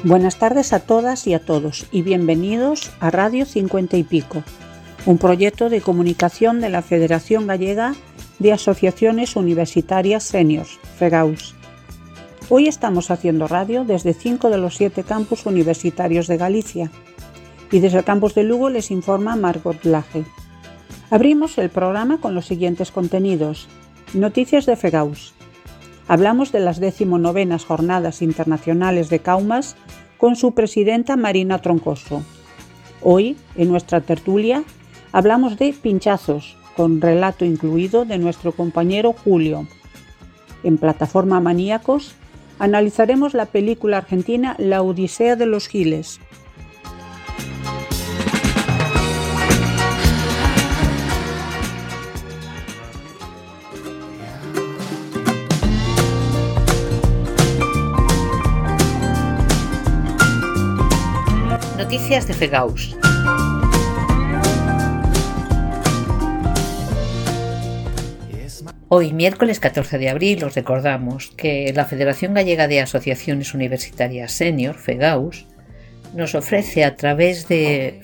Buenas tardes a todas y a todos y bienvenidos a Radio 50 y Pico, un proyecto de comunicación de la Federación Gallega de Asociaciones Universitarias Seniors, FEGAUS. Hoy estamos haciendo radio desde 5 de los 7 campus universitarios de Galicia y desde el campus de Lugo les informa Margot Laje. Abrimos el programa con los siguientes contenidos. Noticias de FEGAUS. Hablamos de las 19º Jornadas Internacionales de Kaumas con su presidenta Marina Troncoso. Hoy, en nuestra tertulia, hablamos de pinchazos, con relato incluido de nuestro compañero Julio. En Plataforma Maníacos, analizaremos la película argentina La Odisea de los Giles. Noticias de FEGAUS. Hoy, miércoles 14 de abril, os recordamos que la Federación Gallega de Asociaciones Universitarias Senior, FEGAUS, nos ofrece a través de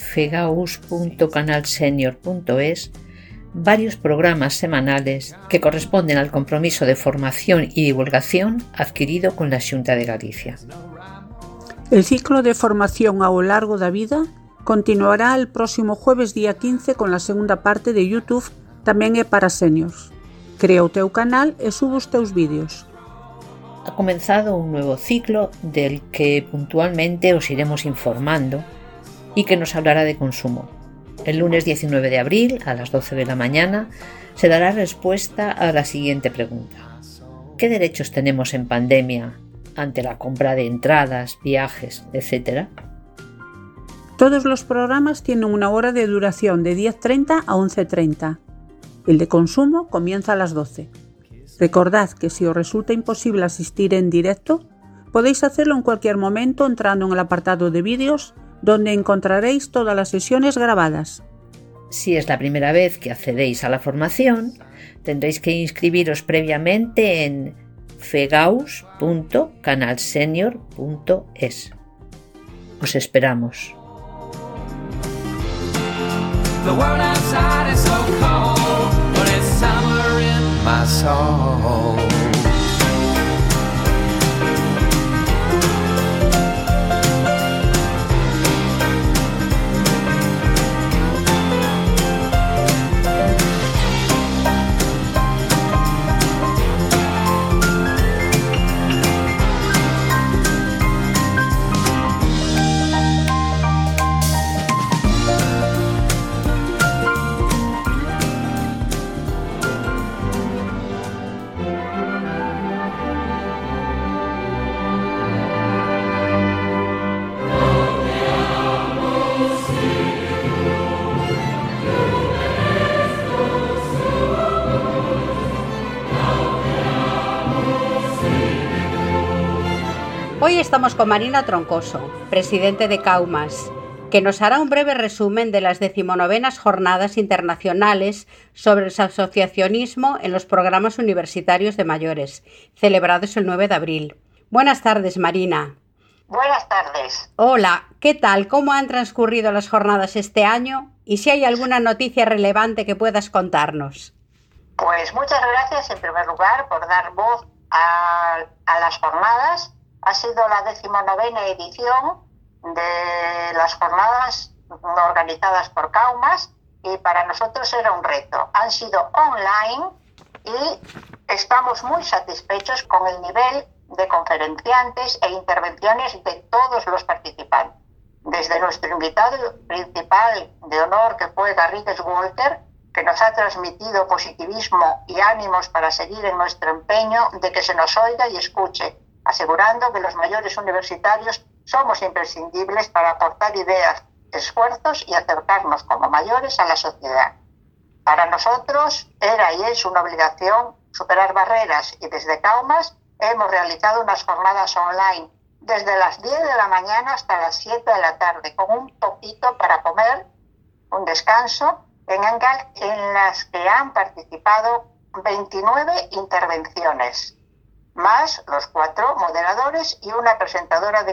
fegaus.canalsenior.es varios programas semanales que corresponden al compromiso de formación y divulgación adquirido con la Xunta de Galicia. El ciclo de formación a lo largo da vida continuará el próximo jueves día 15 con la segunda parte de YouTube Tamén é para seniors. Crea o teu canal e sube os teus vídeos. Ha comenzado un nuevo ciclo del que puntualmente os iremos informando y que nos hablará de consumo. El lunes 19 de abril a las 12 de la mañana se dará respuesta a la siguiente pregunta. ¿Qué derechos tenemos en pandemia ante la compra de entradas, viajes, etc.? Todos los programas tienen una hora de duración de 10:30 a 11:30. El de consumo comienza a las 12. Recordad que si os resulta imposible asistir en directo, podéis hacerlo en cualquier momento entrando en el apartado de vídeos, donde encontraréis todas las sesiones grabadas. Si es la primera vez que accedéis a la formación, tendréis que inscribiros previamente en fegaus.canalsenior.es. Os esperamos. The world outside is so cold, but it's summer in my soul. Hoy estamos con Marina Troncoso, presidente de Kaumas, que nos hará un breve resumen de las 19º Jornadas Internacionales sobre el Asociacionismo en los Programas Universitarios de Mayores, celebrados el 9 de abril. Buenas tardes, Marina. Buenas tardes. Hola, ¿qué tal? ¿Cómo han transcurrido las jornadas este año? Y si hay alguna noticia relevante que puedas contarnos. Pues muchas gracias, en primer lugar, por dar voz a las jornadas. Ha sido la 19ª edición de las jornadas organizadas por Kaumas y para nosotros era un reto. Han sido online y estamos muy satisfechos con el nivel de conferenciantes e intervenciones de todos los participantes. Desde nuestro invitado principal de honor, que fue Garrigues Walter, que nos ha transmitido positivismo y ánimos para seguir en nuestro empeño de que se nos oiga y escuche, asegurando que los mayores universitarios somos imprescindibles para aportar ideas, esfuerzos y acercarnos como mayores a la sociedad. Para nosotros era y es una obligación superar barreras y desde Kaumas hemos realizado unas jornadas online desde las 10 de la mañana hasta las 7 de la tarde, con un poquito para comer, un descanso, en las que han participado 29 intervenciones, más los 4 moderadores y una presentadora de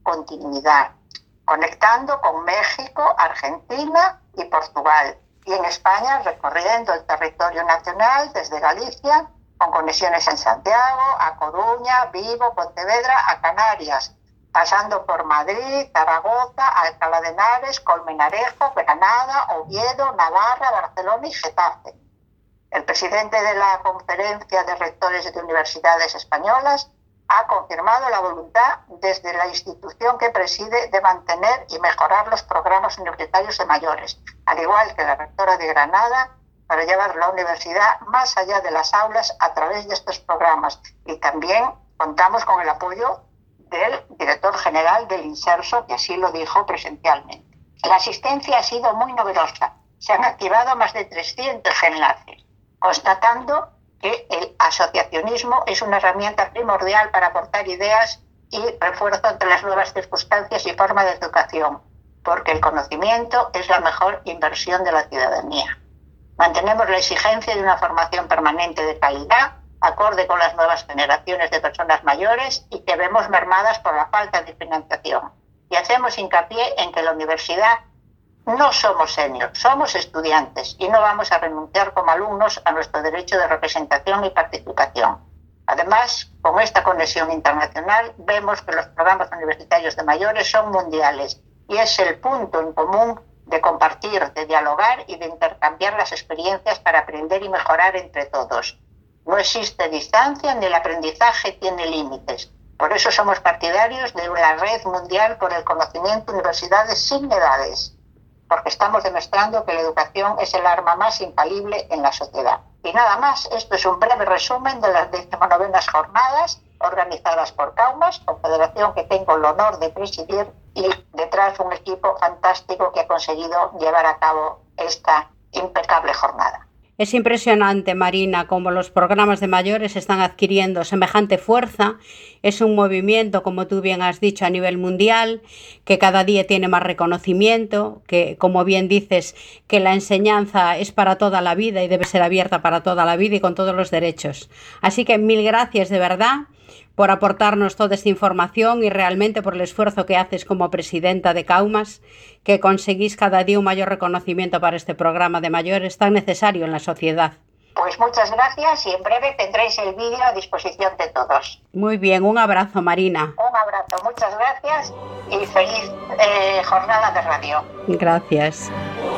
continuidad, conectando con México, Argentina y Portugal, y en España recorriendo el territorio nacional desde Galicia, con conexiones en Santiago, a Coruña, Vigo, Pontevedra, a Canarias, pasando por Madrid, Zaragoza, Alcalá de Henares, Colmenarejo, Granada, Oviedo, Navarra, Barcelona y Getafe. El presidente de la Conferencia de Rectores de Universidades Españolas ha confirmado la voluntad desde la institución que preside de mantener y mejorar los programas universitarios de mayores, al igual que la rectora de Granada, para llevar la universidad más allá de las aulas a través de estos programas. Y también contamos con el apoyo del director general del INSERSO, que así lo dijo presencialmente. La asistencia ha sido muy numerosa. Se han activado más de 300 enlaces, constatando que el asociacionismo es una herramienta primordial para aportar ideas y refuerzo ante las nuevas circunstancias y forma de educación, porque el conocimiento es la mejor inversión de la ciudadanía. Mantenemos la exigencia de una formación permanente de calidad, acorde con las nuevas generaciones de personas mayores y que vemos mermadas por la falta de financiación. Y hacemos hincapié en que la universidad no somos seniors, somos estudiantes y no vamos a renunciar como alumnos a nuestro derecho de representación y participación. Además, con esta conexión internacional, vemos que los programas universitarios de mayores son mundiales y es el punto en común de compartir, de dialogar y de intercambiar las experiencias para aprender y mejorar entre todos. No existe distancia ni el aprendizaje tiene límites. Por eso somos partidarios de una red mundial por el conocimiento, universidades sin edades, porque estamos demostrando que la educación es el arma más infalible en la sociedad. Y nada más, esto es un breve resumen de las 19ª jornadas organizadas por Kaumas, confederación que tengo el honor de presidir, y detrás un equipo fantástico que ha conseguido llevar a cabo esta impecable jornada. Es impresionante, Marina, cómo los programas de mayores están adquiriendo semejante fuerza. Es un movimiento, como tú bien has dicho, a nivel mundial, que cada día tiene más reconocimiento, que, como bien dices, que la enseñanza es para toda la vida y debe ser abierta para toda la vida y con todos los derechos. Así que mil gracias de verdad por aportarnos toda esta información y realmente por el esfuerzo que haces como presidenta de Kaumas, que conseguís cada día un mayor reconocimiento para este programa de mayores tan necesario en la sociedad. Pues muchas gracias y en breve tendréis el vídeo a disposición de todos. Muy bien, un abrazo, Marina. Un abrazo, muchas gracias y feliz jornada de radio. Gracias.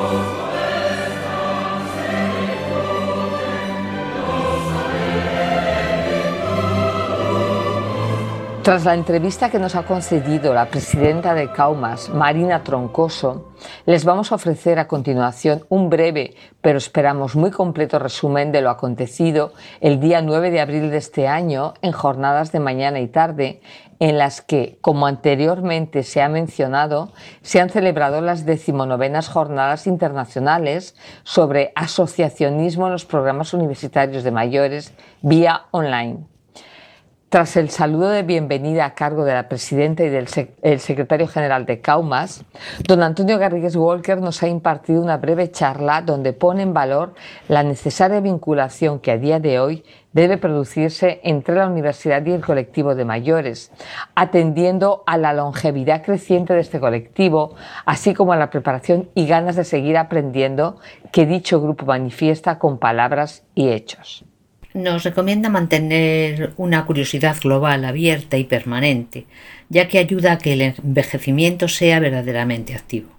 Tras la entrevista que nos ha concedido la presidenta de Kaumas, Marina Troncoso, les vamos a ofrecer a continuación un breve, pero esperamos muy completo resumen de lo acontecido el día 9 de abril de este año en jornadas de mañana y tarde, en las que, como anteriormente se ha mencionado, se han celebrado las 19ª Jornadas Internacionales sobre Asociacionismo en los Programas Universitarios de Mayores vía online. Tras el saludo de bienvenida a cargo de la presidenta y del secretario general de Kaumas, don Antonio Garrigues Walker nos ha impartido una breve charla donde pone en valor la necesaria vinculación que a día de hoy debe producirse entre la universidad y el colectivo de mayores, atendiendo a la longevidad creciente de este colectivo, así como a la preparación y ganas de seguir aprendiendo que dicho grupo manifiesta con palabras y hechos. Nos recomienda mantener una curiosidad global, abierta y permanente, ya que ayuda a que el envejecimiento sea verdaderamente activo.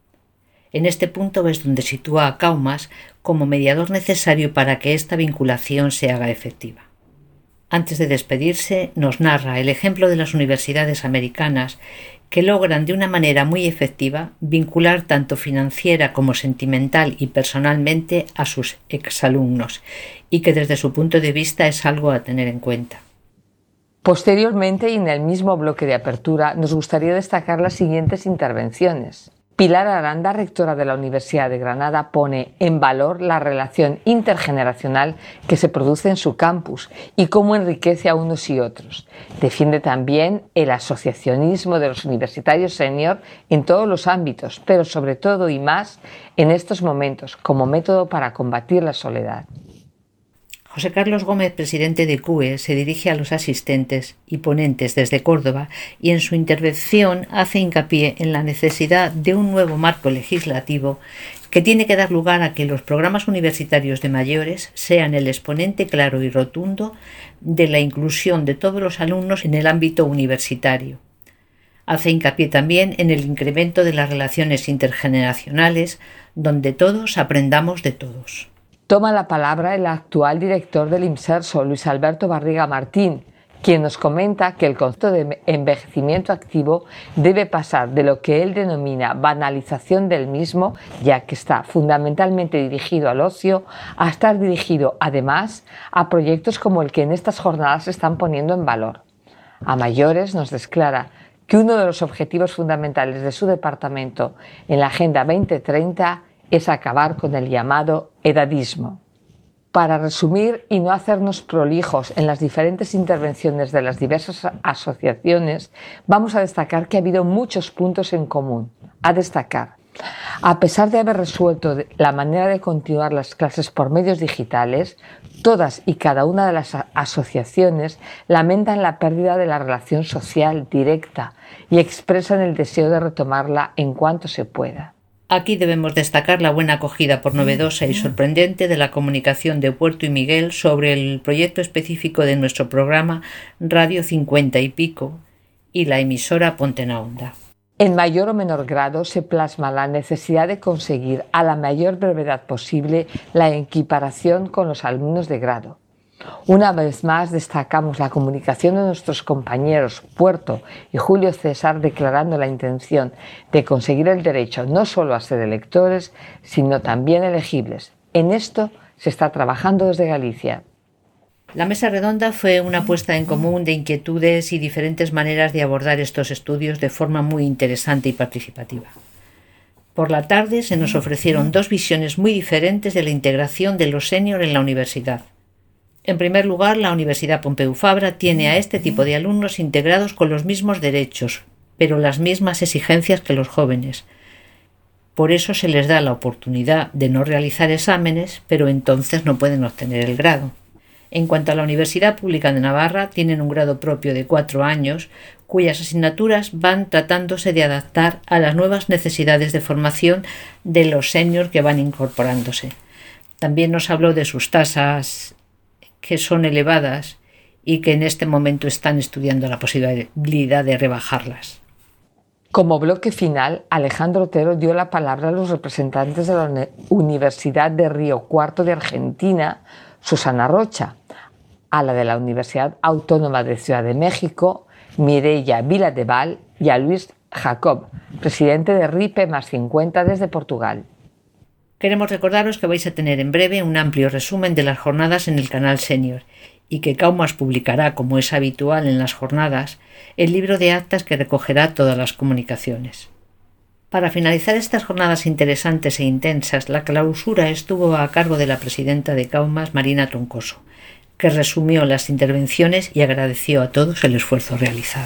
En este punto es donde sitúa a Kaumas como mediador necesario para que esta vinculación se haga efectiva. Antes de despedirse, nos narra el ejemplo de las universidades americanas que logran de una manera muy efectiva vincular tanto financiera como sentimental y personalmente a sus exalumnos y que desde su punto de vista es algo a tener en cuenta. Posteriormente y en el mismo bloque de apertura nos gustaría destacar las siguientes intervenciones. Pilar Aranda, rectora de la Universidad de Granada, pone en valor la relación intergeneracional que se produce en su campus y cómo enriquece a unos y otros. Defiende también el asociacionismo de los universitarios senior en todos los ámbitos, pero sobre todo y más en estos momentos como método para combatir la soledad. José Carlos Gómez, presidente de CUE, se dirige a los asistentes y ponentes desde Córdoba y en su intervención hace hincapié en la necesidad de un nuevo marco legislativo que tiene que dar lugar a que los programas universitarios de mayores sean el exponente claro y rotundo de la inclusión de todos los alumnos en el ámbito universitario. Hace hincapié también en el incremento de las relaciones intergeneracionales, donde todos aprendamos de todos. Toma la palabra el actual director del IMSERSO, Luis Alberto Barriga Martín, quien nos comenta que el concepto de envejecimiento activo debe pasar de lo que él denomina banalización del mismo, ya que está fundamentalmente dirigido al ocio, a estar dirigido además a proyectos como el que en estas jornadas se están poniendo en valor. A mayores nos declara que uno de los objetivos fundamentales de su departamento en la Agenda 2030 es acabar con el llamado edadismo. Para resumir y no hacernos prolijos en las diferentes intervenciones de las diversas asociaciones, vamos a destacar que ha habido muchos puntos en común. A destacar, a pesar de haber resuelto la manera de continuar las clases por medios digitales, todas y cada una de las asociaciones lamentan la pérdida de la relación social directa y expresan el deseo de retomarla en cuanto se pueda. Aquí debemos destacar la buena acogida por novedosa y sorprendente de la comunicación de Puerto y Miguel sobre el proyecto específico de nuestro programa Radio 50 y Pico y la emisora Ponte na Onda. En mayor o menor grado se plasma la necesidad de conseguir a la mayor brevedad posible la equiparación con los alumnos de grado. Una vez más destacamos la comunicación de nuestros compañeros Puerto y Julio César declarando la intención de conseguir el derecho no solo a ser electores, sino también elegibles. En esto se está trabajando desde Galicia. La mesa redonda fue una puesta en común de inquietudes y diferentes maneras de abordar estos estudios de forma muy interesante y participativa. Por la tarde se nos ofrecieron dos visiones muy diferentes de la integración de los senior en la universidad. En primer lugar, la Universidad Pompeu Fabra tiene a este tipo de alumnos integrados con los mismos derechos, pero las mismas exigencias que los jóvenes. Por eso se les da la oportunidad de no realizar exámenes, pero entonces no pueden obtener el grado. En cuanto a la Universidad Pública de Navarra, tienen un grado propio de 4 años, cuyas asignaturas van tratándose de adaptar a las nuevas necesidades de formación de los seniors que van incorporándose. También nos habló de sus tasas, que son elevadas y que en este momento están estudiando la posibilidad de rebajarlas. Como bloque final, Alejandro Otero dio la palabra a los representantes de la Universidad de Río Cuarto de Argentina, Susana Rocha, a la de la Universidad Autónoma de Ciudad de México, Mireia Viladeval, y a Luis Jacob, presidente de RIPE más 50 desde Portugal. Queremos recordaros que vais a tener en breve un amplio resumen de las jornadas en el canal Senior y que Kaumas publicará, como es habitual en las jornadas, el libro de actas que recogerá todas las comunicaciones. Para finalizar estas jornadas interesantes e intensas, la clausura estuvo a cargo de la presidenta de Kaumas, Marina Troncoso, que resumió las intervenciones y agradeció a todos el esfuerzo realizado.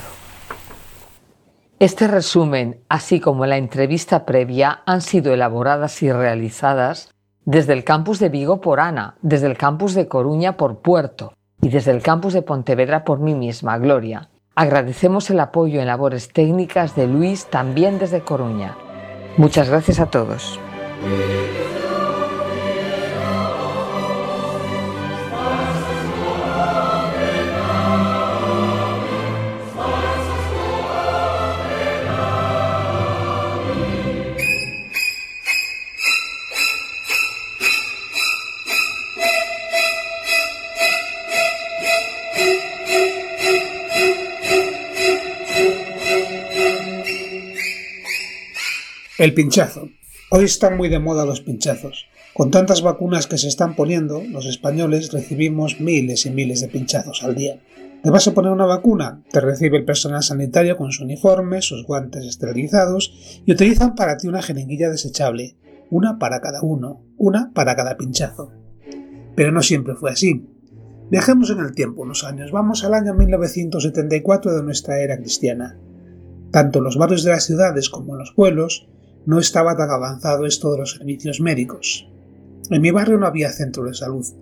Este resumen, así como la entrevista previa, han sido elaboradas y realizadas desde el campus de Vigo por Ana, desde el campus de Coruña por Puerto y desde el campus de Pontevedra por mí misma, Gloria. Agradecemos el apoyo en labores técnicas de Luis, también desde Coruña. Muchas gracias a todos. El pinchazo. Hoy están muy de moda los pinchazos. Con tantas vacunas que se están poniendo, los españoles recibimos miles y miles de pinchazos al día. ¿Te vas a poner una vacuna? Te recibe el personal sanitario con su uniforme, sus guantes esterilizados y utilizan para ti una jeringuilla desechable, una para cada uno, una para cada pinchazo. Pero no siempre fue así. Viajemos en el tiempo unos años, vamos al año 1974 de nuestra era cristiana. Tanto en los barrios de las ciudades como en los pueblos no estaba tan avanzado esto de los servicios médicos. En mi barrio no había centro de salud,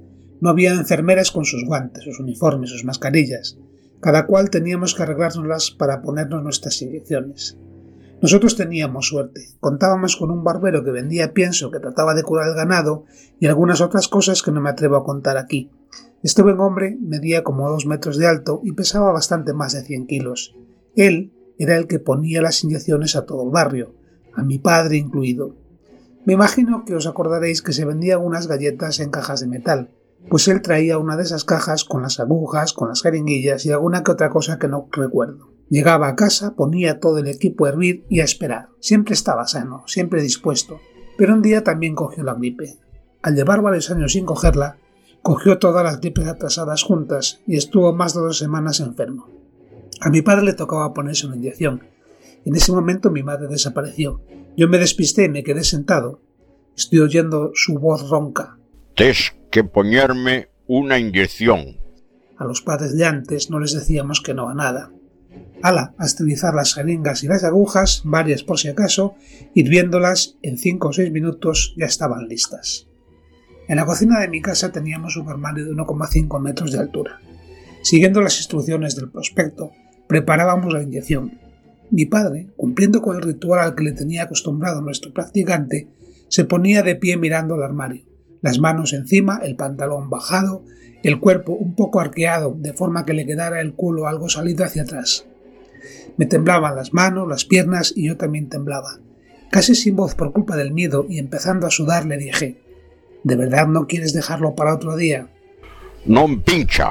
No había enfermeras con sus guantes, sus uniformes, sus mascarillas. Cada cual teníamos que arreglárnoslas para ponernos nuestras inyecciones. Nosotros teníamos suerte. Contábamos con un barbero que vendía pienso, que trataba de curar el ganado y algunas otras cosas que no me atrevo a contar aquí. Este buen hombre medía como 2 metros de alto y pesaba bastante más de 100 kilos. Él era el que ponía las inyecciones a todo el barrio, a mi padre incluido. Me imagino que os acordaréis que se vendían unas galletas en cajas de metal, pues él traía una de esas cajas con las agujas, con las jeringuillas y alguna que otra cosa que no recuerdo. Llegaba a casa, ponía todo el equipo a hervir y a esperar. Siempre estaba sano, siempre dispuesto, pero un día también cogió la gripe. Al llevar varios años sin cogerla, cogió todas las gripes atrasadas juntas y estuvo más de 2 semanas enfermo. A mi padre le tocaba ponerse una inyección. En ese momento mi madre desapareció. Yo me despisté y me quedé sentado. Estoy oyendo su voz ronca. «Tienes que ponerme una inyección». A los padres de antes no les decíamos que no a nada. ¡Hala! A esterilizar las jeringas y las agujas, varias por si acaso, hirviéndolas en 5 o 6 minutos ya estaban listas. En la cocina de mi casa teníamos un armario de 1,5 metros de altura. Siguiendo las instrucciones del prospecto, preparábamos la inyección. Mi padre, cumpliendo con el ritual al que le tenía acostumbrado nuestro practicante, se ponía de pie mirando el armario, las manos encima, el pantalón bajado, el cuerpo un poco arqueado de forma que le quedara el culo algo salido hacia atrás. Me temblaban las manos, las piernas y yo también temblaba. Casi sin voz por culpa del miedo y empezando a sudar le dije: «¿De verdad no quieres dejarlo para otro día?» «No pincha»,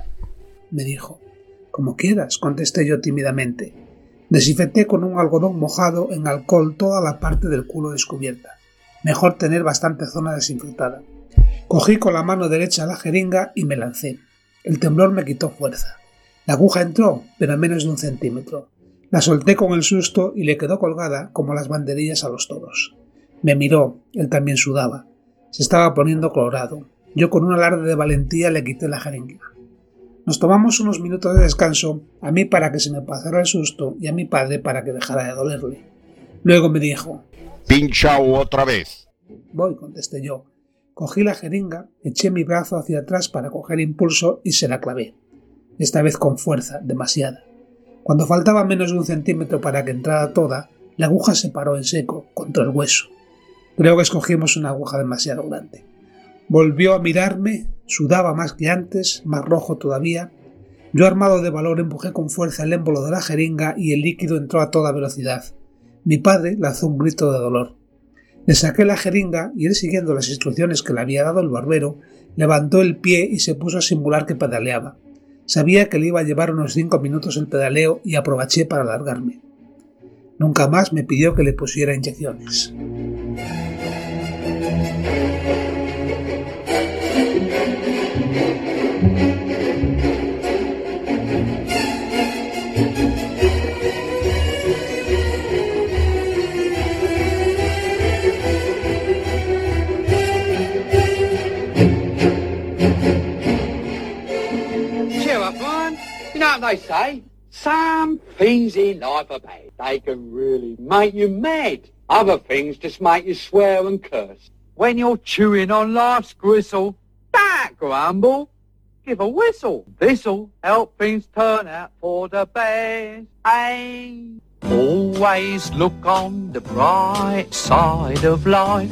me dijo. «Como quieras», contesté yo tímidamente. Desinfecté con un algodón mojado en alcohol toda la parte del culo descubierta. Mejor tener bastante zona desinfectada. Cogí con la mano derecha la jeringa y me lancé. El temblor me quitó fuerza. La aguja entró, pero a menos de 1 centímetro. La solté con el susto y le quedó colgada como las banderillas a los toros. Me miró, él también sudaba. Se estaba poniendo colorado. Yo con un alarde de valentía le quité la jeringa. Nos tomamos unos minutos de descanso, a mí para que se me pasara el susto y a mi padre para que dejara de dolerle. Luego me dijo: «Pincha otra vez». «Voy», contesté yo. Cogí la jeringa, eché mi brazo hacia atrás para coger impulso y se la clavé. Esta vez con fuerza, demasiada. Cuando faltaba menos de 1 centímetro para que entrara toda, la aguja se paró en seco, contra el hueso. Creo que escogimos una aguja demasiado grande. Volvió a mirarme, sudaba más que antes, más rojo todavía. Yo, armado de valor, empujé con fuerza el émbolo de la jeringa y el líquido entró a toda velocidad. Mi padre lanzó un grito de dolor. Le saqué la jeringa y él, siguiendo las instrucciones que le había dado el barbero, levantó el pie y se puso a simular que pedaleaba. Sabía que le iba a llevar unos 5 minutos el pedaleo y aproveché para alargarme. Nunca más me pidió que le pusiera inyecciones. You know what they say? Some things in life are bad. They can really make you mad. Other things just make you swear and curse. When you're chewing on life's gristle, don't grumble. Give a whistle. This'll help things turn out for the best. Hey. Always look on the bright side of life.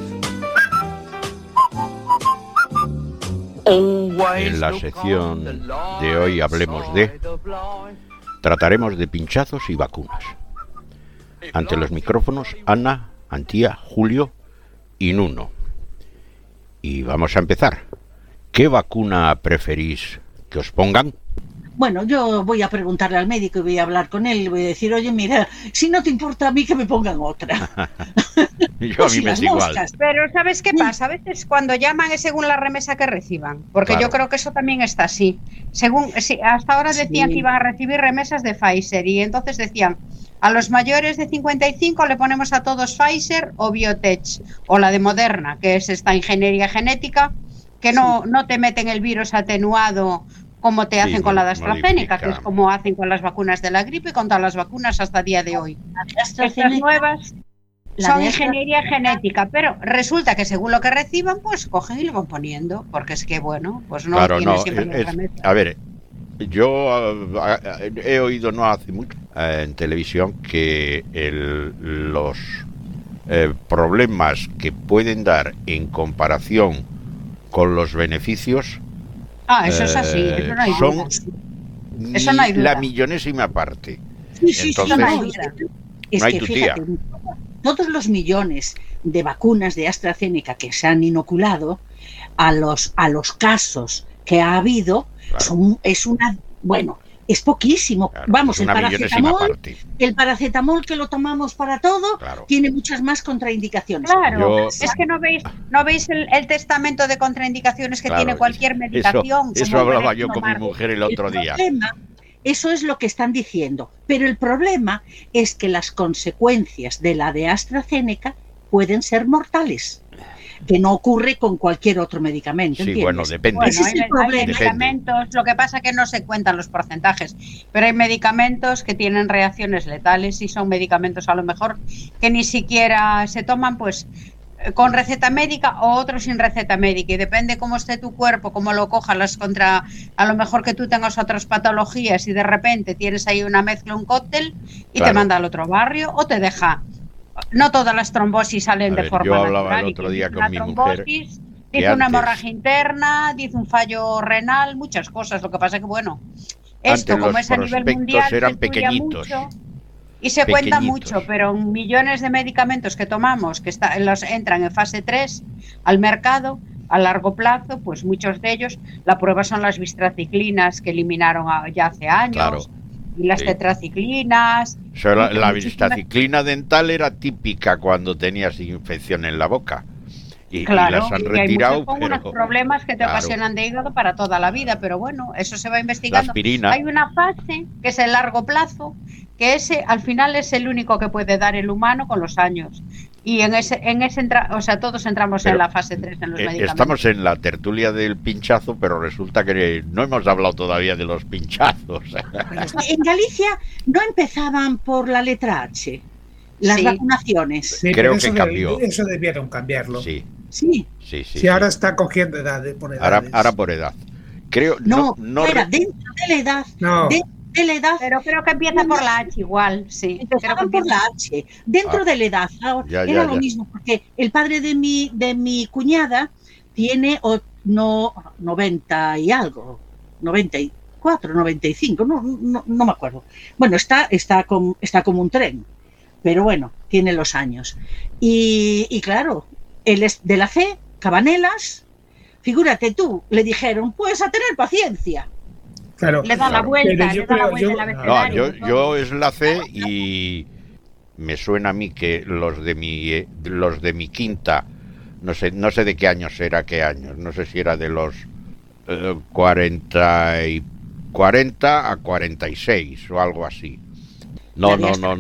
En la sección de hoy Hablemos de, trataremos de pinchazos y vacunas. Ante los micrófonos, Ana, Antía, Julio y Nuno. Y vamos a empezar. ¿Qué vacuna preferís que os pongan? Bueno, yo voy a preguntarle al médico y voy a hablar con él y voy a decir: oye, mira, si no te importa a mí que me pongan otra. Yo a mí me es igual. Pero ¿sabes qué pasa? A veces cuando llaman es según la remesa que reciban, porque claro, yo creo que eso también está así. Hasta ahora decían que iban a recibir remesas de Pfizer y entonces decían: a los mayores de 55 le ponemos a todos Pfizer o Biotech o la de Moderna, que es esta ingeniería genética que no te meten el virus atenuado como te hacen con la de AstraZeneca, que es como hacen con las vacunas de la gripe y con todas las vacunas hasta el día de hoy. Estas nuevas Son de ingeniería genética, pero resulta que según lo que reciban, pues cogen y lo van poniendo, porque es que, bueno, pues no Claro, tiene no. siempre los remedios. A ver, yo he oído no hace mucho en televisión que los problemas que pueden dar en comparación con los beneficios Eso es así, eso no hay son duda. Eso no hay duda. la millonésima parte. Sí, Entonces, no hay duda. Es no hay que tu fíjate, tía. todos los millones de vacunas de AstraZeneca que se han inoculado a los casos que ha habido, Claro. es poquísimo. Claro, Vamos, es el una millonesima paracetamol, parte. que lo tomamos para todo, Claro. tiene muchas más contraindicaciones. Claro, Yo- es que no veis el testamento de contraindicaciones que Claro, tiene cualquier medicación. Eso como hablaba el yo con mi Margo. mujer el otro día. Eso es lo que están diciendo. Pero el problema es que las consecuencias de la de AstraZeneca pueden ser mortales, que no ocurre con cualquier otro medicamento. Sí, ¿entiendes? bueno, depende. Bueno, Ese es el hay problema. medicamentos, lo que pasa que no se cuentan los porcentajes, pero hay medicamentos que tienen reacciones letales y son medicamentos a lo mejor que ni siquiera se toman pues con receta médica o otros sin receta médica, y depende cómo esté tu cuerpo, cómo lo cojas contra, a lo mejor que tú tengas otras patologías y de repente tienes ahí una mezcla, un cóctel y Claro. te manda al otro barrio o te deja. No todas las trombosis salen A de ver, forma yo hablaba natural. el y otro que día dice con una mi mujer trombosis, que dice una antes- hemorragia interna, dice un fallo renal, muchas cosas. Lo que pasa que, bueno, esto Antes como los es a nivel prospectos mundial, eran se estudia pequeñitos. mucho y se cuenta Pequeñitos. mucho, pero millones de medicamentos que tomamos, que entran en fase 3 al mercado, a largo plazo, pues muchos de ellos, la prueba son las bistraciclinas que eliminaron ya hace años, Claro. y las Sí. tetraciclinas. O sea, la muchísimas- vistraciclina dental era típica cuando tenías infección en la boca. Y Claro, las han y hay retirado, muchos con pero... unos problemas que te Claro. ocasionan de hígado para toda la vida, pero bueno, eso se va investigando. La aspirina. Hay una fase que es el largo plazo, que ese al final es el único que puede dar el humano con los años. Y o sea, todos entramos Pero, en la fase 3 en los medicamentos. Estamos en la tertulia del pinchazo, pero resulta que no hemos hablado todavía de los pinchazos. En Galicia no empezaban por la letra H, las Sí. vacunaciones. Sí, Creo pero que eso cambió. Eso debieron cambiarlo. Sí, Sí. sí, sí. Si ahora está cogiendo edad, por edades. Ahora por edad. Creo... No, no era re- dentro de la edad. No. Dentro de la edad. Pero creo que empieza por la H igual, sí. Creo que Empezaban por empieza- la H. Dentro Ah. de la edad. Ahora, Ya, era ya, lo ya. mismo, porque el padre de mi cuñada tiene 90 y algo. 94, 95, no me acuerdo. Bueno, está como un tren, pero bueno, tiene los años. Y claro, él es de la C, Cabanelas. Figúrate tú, le dijeron, pues a tener paciencia. Claro. Le da la Claro. vuelta, Pero yo le da la creo- vuelta yo- el No, abecedario. yo es la C y me suena a mí que los de mi quinta, no sé de qué años era, qué años, no sé si era de los 40 a 46 o algo así. No,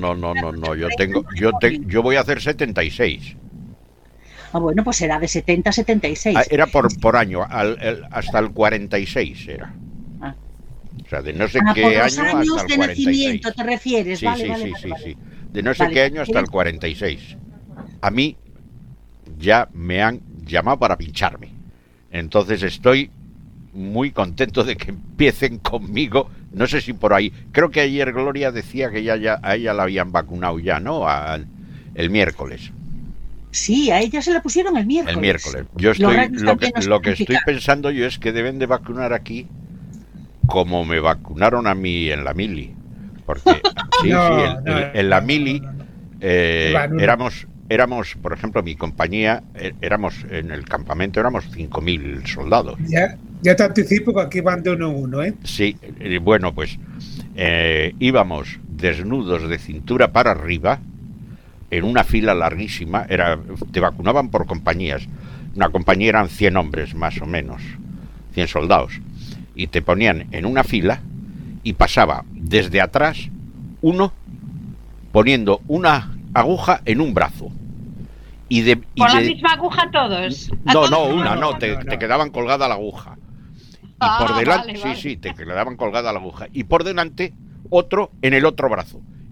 yo voy a hacer 76. Ah, bueno, pues será de 70 a 76. Era por año, hasta el 46 era. Ah. O sea, de no sé Por qué los año años hasta de el 46. nacimiento te refieres, Sí, vale, sí, vale, sí, vale, sí, vale. sí. De no sé Vale. qué año hasta el 46. A mí ya me han llamado para pincharme. Entonces estoy muy contento de que empiecen conmigo. No sé si por ahí. Creo que ayer Gloria decía que ya a ella la habían vacunado ya, ¿no? El miércoles. Sí, a ella se la pusieron el miércoles. El miércoles. Yo Los estoy, reyes también nos lo que estoy certifican. pensando yo es que deben de vacunar aquí como me vacunaron a mí en la mili. Porque sí, No, en la mili no. éramos, por ejemplo, mi compañía, éramos en el campamento, éramos 5.000 soldados. Ya te anticipo que aquí van de uno en uno, ¿eh? Sí, bueno, pues íbamos desnudos de cintura para arriba, en una fila larguísima, te vacunaban por compañías. Una compañía eran 100 hombres, más o menos, 100 soldados. Y te ponían en una fila y pasaba desde atrás uno poniendo una aguja en un brazo. ¿Con la misma aguja todos? Te quedaban colgada la aguja. Y por delante, sí, te quedaban colgada la aguja. Y por delante, otro en el otro brazo.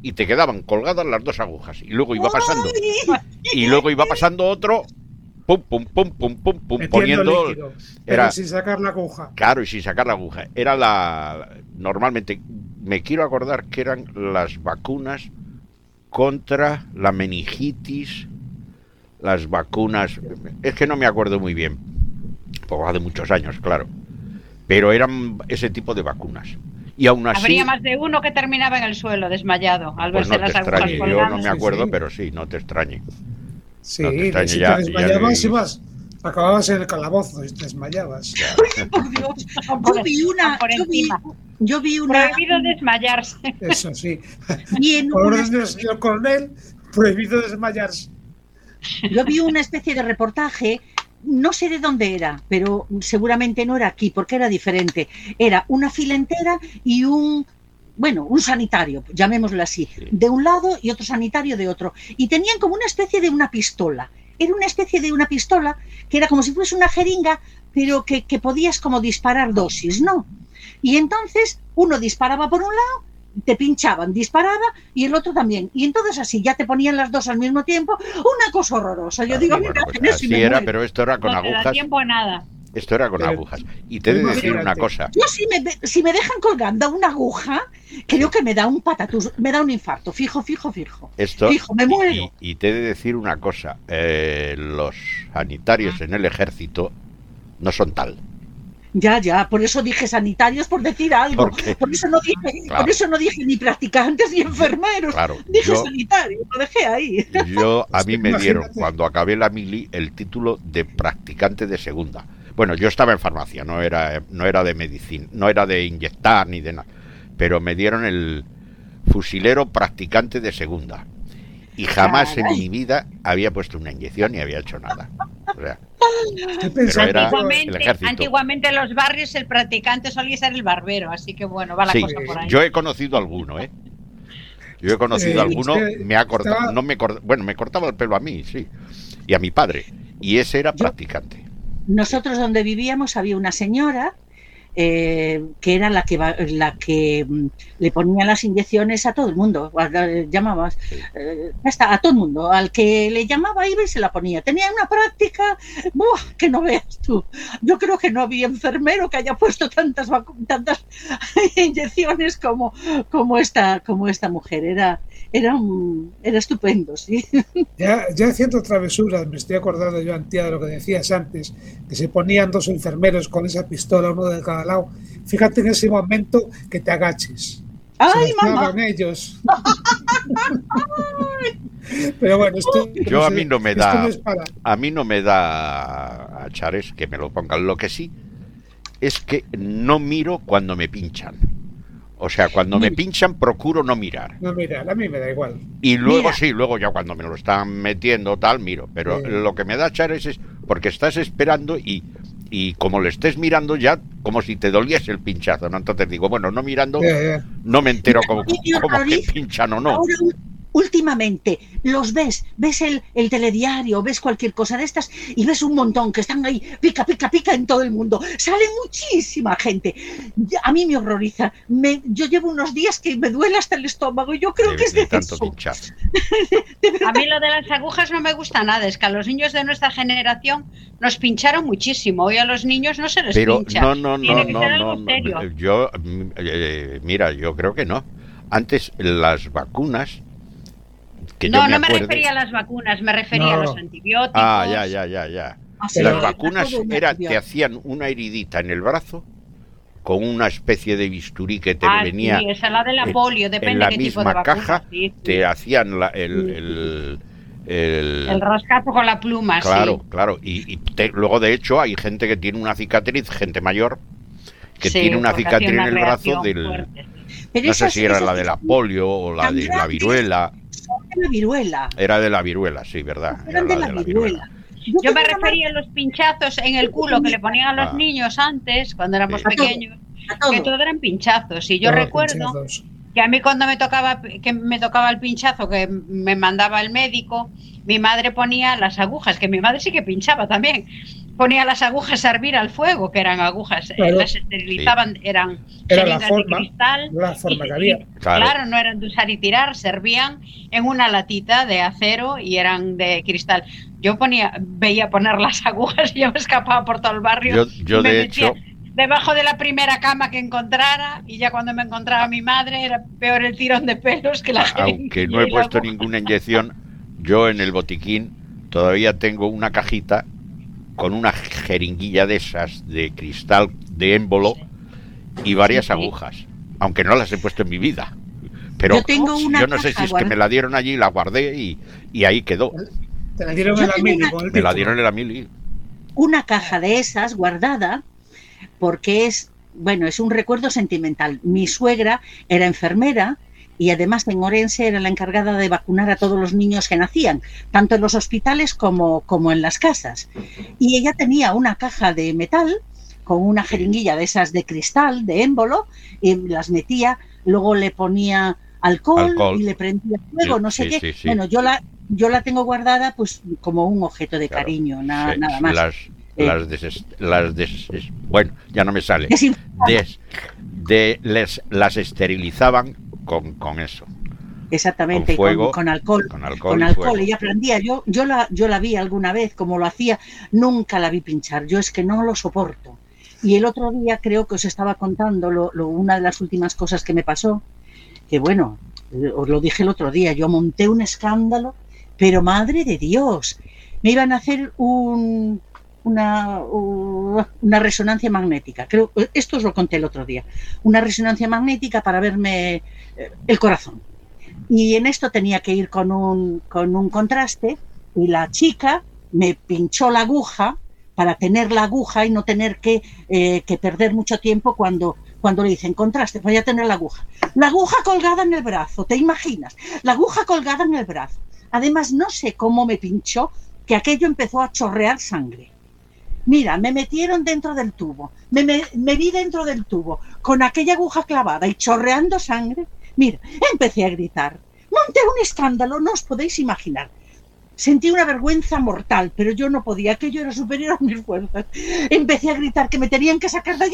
y te quedaban colgadas las 2 agujas. Y luego iba pasando otro, pum, pum, pum, pum, pum, pum, poniendo... líquido, pero sin sacar la aguja. Claro, y sin sacar la aguja. Normalmente, me quiero acordar que eran las vacunas contra la meningitis, las vacunas... Es que no me acuerdo muy bien, porque hace muchos años, claro. Pero eran ese tipo de vacunas. Y aún así... Habría más de uno que terminaba en el suelo, desmayado, al pues verse no te las agujas extrañe, colgadas. yo no me acuerdo, pero sí, no te extrañe. Sí, no te extrañe, si ya, te desmayabas, acababas en el calabozo y te desmayabas. Por Dios. Yo vi una... Prohibido desmayarse. Eso sí. Por orden del señor coronel, prohibido desmayarse. Yo vi una especie de reportaje, no sé de dónde era, pero seguramente no era aquí, porque era diferente. Era una fila entera y un sanitario, llamémoslo así, de un lado y otro sanitario de otro. Y tenían como una especie de una pistola. Era una especie de una pistola que era como si fuese una jeringa, pero que podías como disparar dosis, ¿no? Y entonces uno disparaba por un lado, te pinchaban, disparaba y el otro también. Y entonces así ya te ponían las 2 al mismo tiempo. Una cosa horrorosa. Yo digo, mira, pues así era, pero esto era con agujas. No te da tiempo a nada. Esto era con agujas. Y te he de decir una cosa. Yo si me dejan colgando una aguja, creo que me da un patatús, me da un infarto, fijo. Esto, fijo, me muero. Y te he de decir una cosa. Los sanitarios en el ejército no son tal. Ya, por eso dije sanitarios, por decir algo. Por eso no dije ni practicantes ni enfermeros. Claro, dije sanitarios, lo dejé ahí. A mí me dieron, cuando acabé la mili, el título de practicante de segunda. Bueno, yo estaba en farmacia, no era de medicina, no era de inyectar ni de nada. Pero me dieron el fusilero practicante de segunda. Y jamás en mi vida había puesto una inyección ni había hecho nada. O sea, antiguamente en los barrios el practicante solía ser el barbero, así que bueno, va la cosa por ahí. Yo he conocido alguno, me cortaba el pelo a mí, sí, y a mi padre, y ese era practicante. Nosotros donde vivíamos había una señora que era la que le ponía las inyecciones a todo el mundo, llamabas a todo el mundo, al que le llamaba iba y se la ponía. Tenía una práctica que no veas tú. Yo creo que no había enfermero que haya puesto tantas inyecciones como esta mujer. Era estupendo, sí. Ya haciendo travesuras, me estoy acordando yo, Antía, de lo que decías antes, que se ponían 2 enfermeros con esa pistola, uno de cada lado. Fíjate en ese momento que te agaches. ¡Ay, mamá! Ellos. Pero bueno, a mí no me da a Chares que me lo pongan. Lo que sí es que no miro cuando me pinchan. O sea, cuando me pinchan procuro no mirar. No mirar, a mí me da igual. Y luego luego ya cuando me lo están metiendo tal, miro. Pero lo que me da Chares es porque estás esperando y como le estés mirando ya, como si te doliese el pinchazo, ¿no? Entonces digo, bueno, no mirando, no me entero como que pinchan o no. Ahora, últimamente los ves el telediario, ves cualquier cosa de estas y ves un montón que están ahí, pica en todo el mundo. Sale muchísima gente. A mí me horroriza. Yo llevo unos días que me duele hasta el estómago. Yo creo que es de tanto pinchar. A mí lo de las agujas no me gusta nada. Es que a los niños de nuestra generación nos pincharon muchísimo. Hoy a los niños no se les pincha. No. Yo, mira, yo creo que no. Antes las vacunas... No me refería a las vacunas, me refería a los antibióticos. Ya. Las vacunas te hacían una heridita en el brazo con una especie de bisturí que te venía. Sí, esa es la de la polio, depende en la qué tipo de misma vacuna. caja, sí. Te hacían el rascazo con la pluma, claro. Y luego, de hecho, hay gente que tiene una cicatriz, gente mayor, que tiene una cicatriz en el brazo del... No sé si era la de la polio o la de la viruela. La viruela. Era de la viruruela, sí, ¿verdad? Era de la viruela. Yo me refería a los pinchazos en el culo que le ponían a los niños antes, cuando éramos pequeños, que todo eran pinchazos. Y yo recuerdo que a mí cuando me tocaba el pinchazo que me mandaba el médico, mi madre ponía las agujas, que mi madre sí que pinchaba también, ponía las agujas a hervir al fuego, que eran agujas, claro, las esterilizaban, eran era jeringas la de cristal. forma que había. Claro, no eran de usar y tirar, servían en una latita de acero y eran de cristal. Yo veía poner las agujas y yo me escapaba por todo el barrio. Yo de hecho, debajo de la primera cama que encontrara, y ya cuando me encontraba mi madre era peor el tirón de pelos que la aunque no he puesto ninguna inyección, yo en el botiquín todavía tengo una cajita con una jeringuilla de esas de cristal de émbolo y varias agujas, aunque no las he puesto en mi vida. Pero yo no sé si es que me la dieron allí, la guardé y ahí quedó. Te la dieron en la mili. Me la dieron en la mili. Una caja de esas guardada porque es un recuerdo sentimental. Mi suegra era enfermera y además en Orense era la encargada de vacunar a todos los niños que nacían, tanto en los hospitales como en las casas. Y ella tenía una caja de metal con una jeringuilla de esas de cristal, de émbolo, y las metía, luego le ponía alcohol y le prendía fuego, no sé qué. Sí. Bueno, yo la tengo guardada pues como un objeto de cariño, nada más. Bueno, ya no me sale. Las esterilizaban con eso. Exactamente, con fuego, con alcohol. Con alcohol. Ella prendía. Yo la vi alguna vez como lo hacía, nunca la vi pinchar. Yo es que no lo soporto. Y el otro día creo que os estaba contando una de las últimas cosas que me pasó, que bueno, os lo dije el otro día, yo monté un escándalo, pero madre de Dios, me iban a hacer una resonancia magnética, creo, esto os lo conté el otro día, una resonancia magnética para verme el corazón. Y en esto tenía que ir con un contraste y la chica me pinchó la aguja para tener la aguja y no tener que perder mucho tiempo cuando le dicen contraste, voy a tener la aguja colgada en el brazo, ¿te imaginas? La aguja colgada en el brazo. Además, no sé cómo me pinchó, que aquello empezó a chorrear sangre. Mira, me metieron dentro del tubo, me vi dentro del tubo, con aquella aguja clavada y chorreando sangre. Mira, empecé a gritar. Monté un escándalo, no os podéis imaginar. Sentí una vergüenza mortal, pero yo no podía, que yo era superior a mis fuerzas. Empecé a gritar que me tenían que sacar de allí,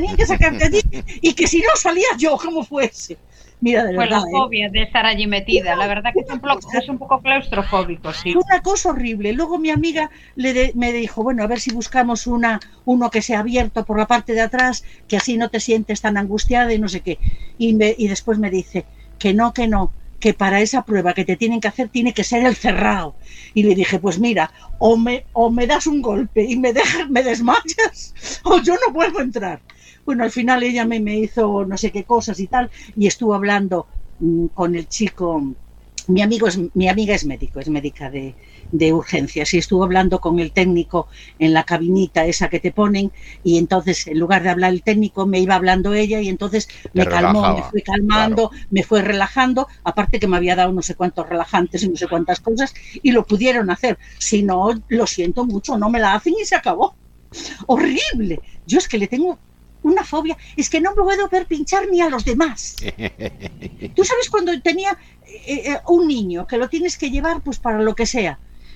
y que si no salía yo, como fuese. Mira, de verdad. Fue la fobia de estar allí metida. La verdad que es un poco claustrofóbico, sí. Una cosa horrible. Luego mi amiga me dijo, bueno, a ver si buscamos uno que sea abierto por la parte de atrás, que así no te sientes tan angustiada y no sé qué. Y después me dice que no, que para esa prueba que te tienen que hacer tiene que ser el cerrado. Y le dije, pues mira, o me das un golpe y me desmayas, o yo no puedo entrar. Bueno, al final ella me hizo no sé qué cosas y tal, y estuvo hablando con el chico. Mi amiga es médico, es médica de urgencias, y estuvo hablando con el técnico en la cabinita esa que te ponen, y entonces en lugar de hablar el técnico me iba hablando ella, y entonces me calmó, me fue calmando, claro. Me fue relajando, aparte que me había dado no sé cuántos relajantes y no sé cuántas cosas, y lo pudieron hacer. Si no, lo siento mucho, no me la hacen y se acabó. Horrible. Yo es que le tengo una fobia, es que no me puedo ver pinchar ni a los demás. Tú sabes cuando tenía un niño que lo tienes que llevar pues para lo que sea,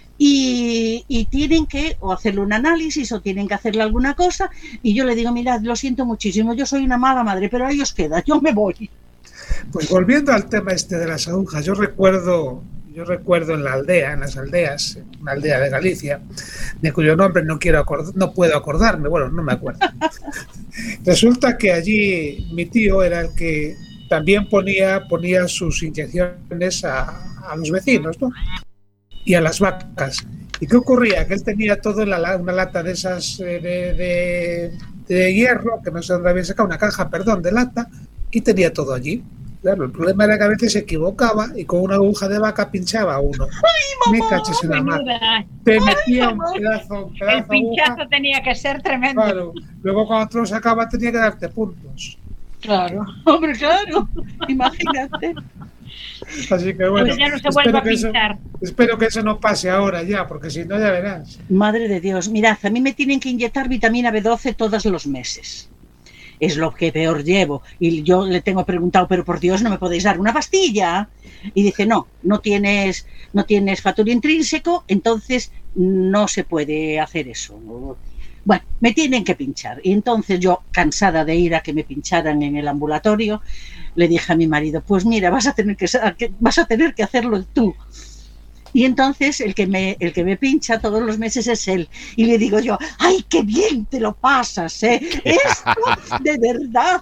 y tienen que o hacerle un análisis o tienen que hacerle alguna cosa, y yo le digo, mirad, lo siento muchísimo, yo soy una mala madre, pero ahí os queda, yo me voy. Pues volviendo al tema de las agujas, yo recuerdo en las aldeas, una aldea de Galicia, de cuyo nombre no puedo acordarme, bueno, no me acuerdo. Resulta que allí mi tío era el que también ponía sus inyecciones a los vecinos, ¿no? Y a las vacas. ¿Y qué ocurría? Que él tenía todo en una lata de esas de hierro, que no sé dónde había sacado, una caja, de lata, y tenía todo allí. Claro, el problema era que a veces se equivocaba y con una aguja de vaca pinchaba a uno. ¡Ay, mamá! Me caches en la mano. Te metía un pedazo el pinchazo aguja. Tenía que ser tremendo. Claro. Luego cuando tú lo sacabas tenía que darte puntos. Claro, hombre, claro. Imagínate. Así que bueno, pues ya no se vuelve a pinchar. Espero que eso no pase ahora ya, porque si no ya verás. Madre de Dios, mirad, a mí me tienen que inyectar vitamina B12 todos los meses. Es lo que peor llevo. Y yo le tengo preguntado, pero por Dios, ¿no me podéis dar una pastilla? Y dice, no tienes factor intrínseco, entonces no se puede hacer eso. Bueno, me tienen que pinchar. Y entonces yo, cansada de ir a que me pincharan en el ambulatorio, le dije a mi marido, pues mira, vas a tener que hacerlo tú. Y entonces el que me pincha todos los meses es él. Y le digo yo, ¡ay, qué bien te lo pasas! Esto, de verdad,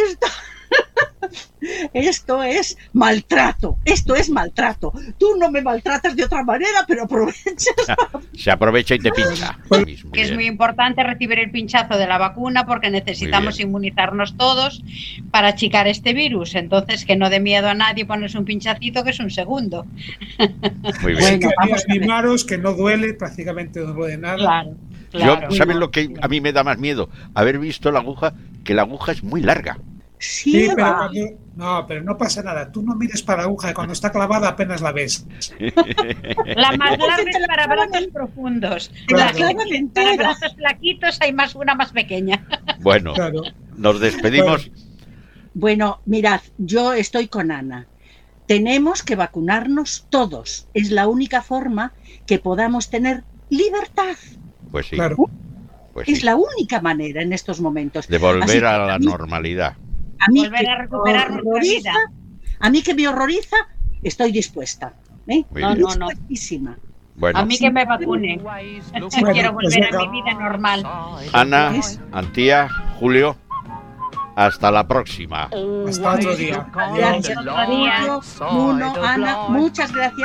esto es maltrato. Esto es maltrato. Tú no me maltratas de otra manera, pero aprovechas. Se aprovecha y te pincha. Que es muy importante recibir el pinchazo de la vacuna porque necesitamos inmunizarnos todos para achicar este virus. Entonces, que no dé miedo a nadie ponerse un pinchacito, que es un segundo. Muy bien. Bueno, vamos a animaros, que no duele, prácticamente no duele nada. Claro. Yo, ¿saben lo que a mí me da más miedo? Haber visto la aguja, que la aguja es muy larga. Sí, pero no pasa nada. Tú no mires para la aguja, y cuando está clavada apenas la ves. La más larga es para brazos profundos. Claro. Para brazos flaquitos hay una más pequeña. Bueno, nos despedimos. Bueno, mirad, yo estoy con Ana. Tenemos que vacunarnos todos. Es la única forma que podamos tener libertad. Pues sí. Claro. Pues es sí. la única manera en estos momentos. De volver a la normalidad. Volver a recuperar nuestra vida. A mí que me horroriza, estoy dispuesta. No. Dispuestísima. Bueno. A mí que me vacunen. Quiero volver a mi vida normal. Ana, Antía, Julio, hasta la próxima. Hasta otro día. Gracias, Julio, Bruno, Ana, muchas gracias.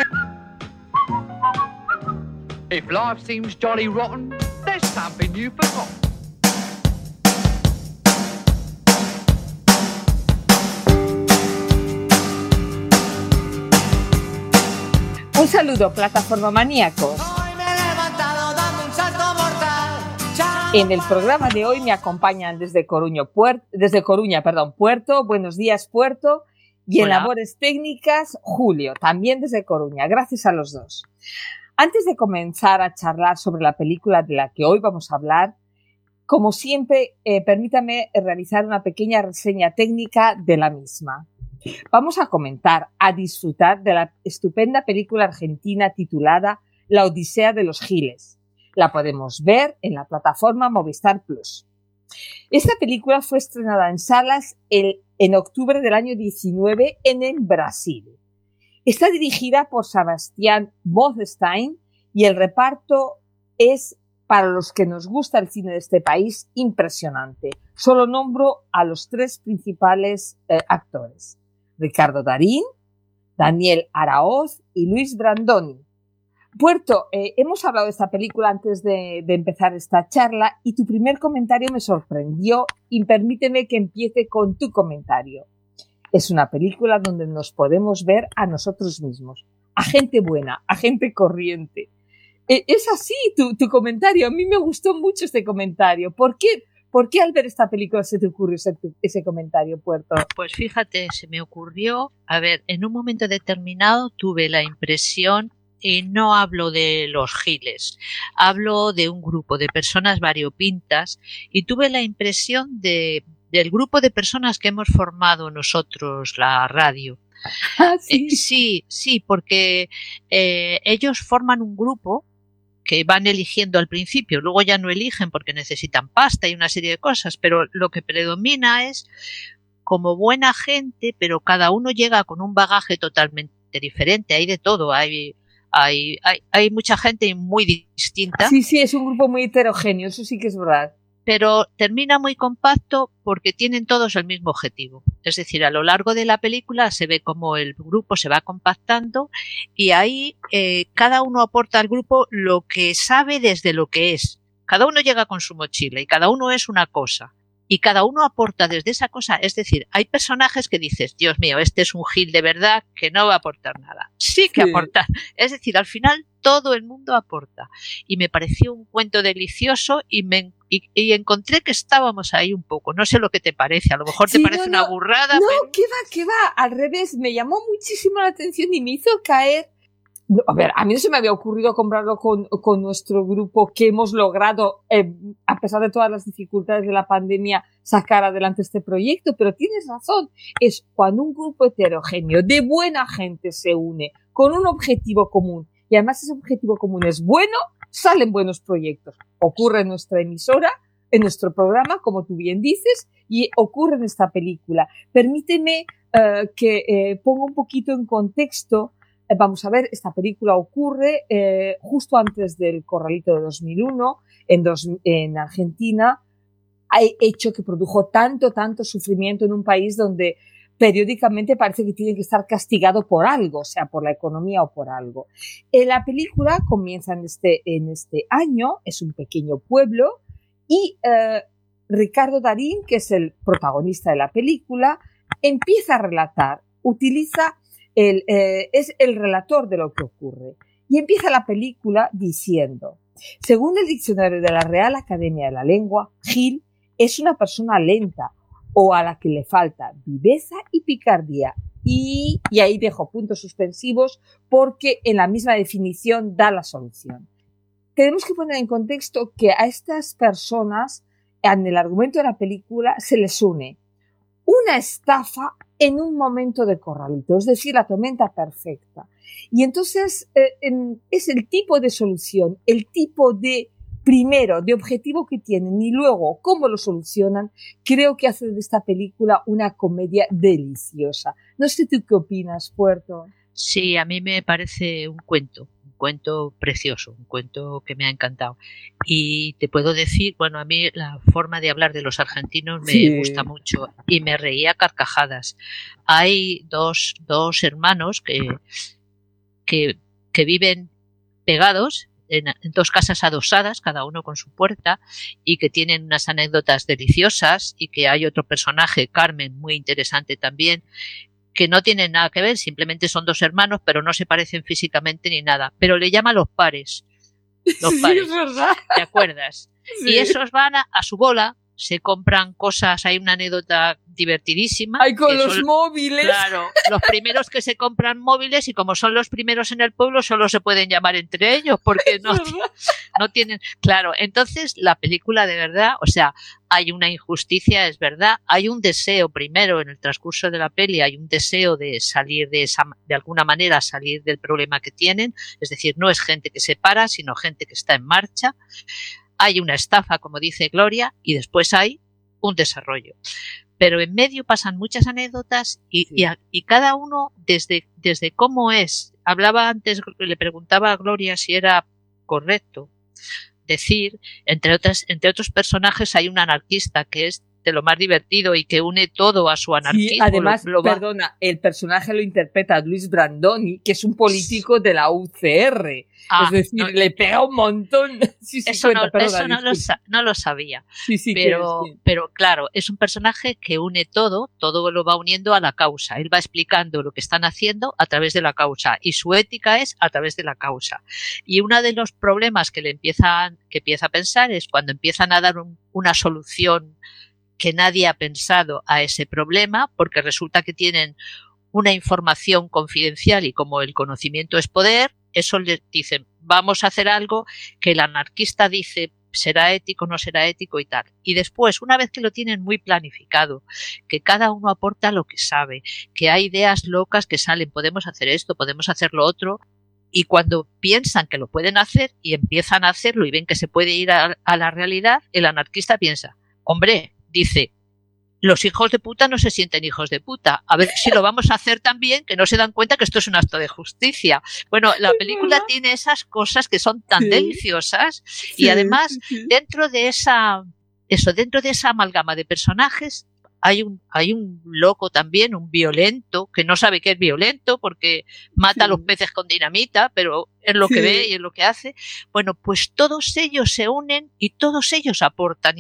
If life seems jolly rotten, there's something you forgot. Un saludo, plataforma maníacos. En el programa de hoy me acompañan desde Coruña, Puerto. Buenos días, Puerto. Y en labores técnicas, Julio, también desde Coruña. Gracias a los dos. Antes de comenzar a charlar sobre la película de la que hoy vamos a hablar, como siempre, permítame realizar una pequeña reseña técnica de la misma. Vamos a comentar, a disfrutar de la estupenda película argentina titulada La Odisea de los Giles. La podemos ver en la plataforma Movistar Plus. Esta película fue estrenada en salas en octubre del año 19 en el Brasil. Está dirigida por Sebastián Bodenstein y el reparto es, para los que nos gusta el cine de este país, impresionante. Solo nombro a los tres principales actores: Ricardo Darín, Daniel Araoz y Luis Brandoni. Puerto, hemos hablado de esta película antes de empezar esta charla y tu primer comentario me sorprendió y permíteme que empiece con tu comentario. Es una película donde nos podemos ver a nosotros mismos, a gente buena, a gente corriente. Es así tu comentario. A mí me gustó mucho este comentario. ¿Por qué al ver esta película se te ocurrió ese comentario, Puerto? Pues fíjate, se me ocurrió, en un momento determinado tuve la impresión, y no hablo de los giles, hablo de un grupo de personas variopintas y tuve la impresión del grupo de personas que hemos formado nosotros la radio. Sí, porque ellos forman un grupo que van eligiendo al principio, luego ya no eligen porque necesitan pasta y una serie de cosas, pero lo que predomina es como buena gente, pero cada uno llega con un bagaje totalmente diferente, hay de todo, hay mucha gente muy distinta. Sí, es un grupo muy heterogéneo, eso sí que es verdad. Pero termina muy compacto porque tienen todos el mismo objetivo. Es decir, a lo largo de la película se ve cómo el grupo se va compactando y ahí cada uno aporta al grupo lo que sabe desde lo que es. Cada uno llega con su mochila y cada uno es una cosa. Y cada uno aporta desde esa cosa. Es decir, hay personajes que dices, Dios mío, este es un gil de verdad que no va a aportar nada. Sí que aporta. Es decir, al final todo el mundo aporta. Y me pareció un cuento delicioso y encontré que estábamos ahí un poco. No sé lo que te parece. A lo mejor te parece una burrada. No, pero... ¿qué va? Al revés, me llamó muchísimo la atención y me hizo caer. A ver, a mí no se me había ocurrido comprarlo con nuestro grupo que hemos logrado, a pesar de todas las dificultades de la pandemia, sacar adelante este proyecto, pero tienes razón, es cuando un grupo heterogéneo de buena gente se une con un objetivo común y además ese objetivo común es bueno, salen buenos proyectos. Ocurre en nuestra emisora, en nuestro programa, como tú bien dices, y ocurre en esta película. Permíteme que ponga un poquito en contexto. Vamos a ver, esta película ocurre justo antes del Corralito de 2001, en Argentina, hecho que produjo tanto sufrimiento en un país donde periódicamente parece que tiene que estar castigado por algo, sea por la economía o por algo. La película comienza en este año, es un pequeño pueblo, y Ricardo Darín, que es el protagonista de la película, empieza a relatar, es el relator de lo que ocurre. Y empieza la película diciendo: según el diccionario de la Real Academia de la Lengua, Gil es una persona lenta o a la que le falta viveza y picardía. Y ahí dejo puntos suspensivos porque en la misma definición da la solución. Tenemos que poner en contexto que a estas personas, en el argumento de la película, se les une una estafa en un momento de corralito, es decir, la tormenta perfecta. Y entonces es el tipo de solución, el tipo de, primero, de objetivo que tienen y luego cómo lo solucionan, creo que hace de esta película una comedia deliciosa. No sé tú qué opinas, Puerto. Sí, a mí me parece un cuento precioso, un cuento que me ha encantado. Y te puedo decir, bueno, a mí la forma de hablar de los argentinos me gusta mucho y me reía a carcajadas. Hay dos hermanos que viven pegados en dos casas adosadas, cada uno con su puerta, y que tienen unas anécdotas deliciosas, y que hay otro personaje, Carmen, muy interesante también, que no tienen nada que ver, simplemente son dos hermanos, pero no se parecen físicamente ni nada. Pero le llama los pares. Los pares. Sí, es verdad. ¿Te acuerdas? Sí. Y esos van a su bola, se compran cosas, hay una anécdota divertidísima. Hay con los móviles. Claro, los primeros que se compran móviles, y como son los primeros en el pueblo, solo se pueden llamar entre ellos, porque no tienen... Claro, entonces la película de verdad, o sea, hay una injusticia, es verdad, hay un deseo primero en el transcurso de la peli, hay un deseo de salir de alguna manera salir del problema que tienen, es decir, no es gente que se para, sino gente que está en marcha. Hay una estafa, como dice Gloria, y después hay un desarrollo. Pero en medio pasan muchas anécdotas y cada uno desde cómo es. Hablaba antes, le preguntaba a Gloria si era correcto decir, entre otros personajes hay un anarquista que es de lo más divertido y que une todo a su anarquismo. Sí, además, perdona, el personaje lo interpreta Luis Brandoni, que es un político de la UCR. Es decir, le pega un montón. Eso no lo sabía. Pero claro, es un personaje que une todo lo va uniendo a la causa. Él va explicando lo que están haciendo a través de la causa y su ética es a través de la causa. Y uno de los problemas que empieza a pensar es cuando empiezan a dar una solución que nadie ha pensado a ese problema, porque resulta que tienen una información confidencial y como el conocimiento es poder, eso les dicen, vamos a hacer algo que el anarquista dice, será ético, no será ético y tal. Y después, una vez que lo tienen muy planificado, que cada uno aporta lo que sabe, que hay ideas locas que salen, podemos hacer esto, podemos hacer lo otro, y cuando piensan que lo pueden hacer y empiezan a hacerlo y ven que se puede ir a la realidad, el anarquista piensa, hombre, dice, los hijos de puta no se sienten hijos de puta. A ver si lo vamos a hacer también, que no se dan cuenta que esto es un acto de justicia. Bueno, la película tiene esas cosas que son tan deliciosas y además dentro de esa amalgama de personajes hay un loco también, un violento, que no sabe que es violento porque mata a los peces con dinamita, pero es lo que ve y es lo que hace. Bueno, pues todos ellos se unen y todos ellos aportan y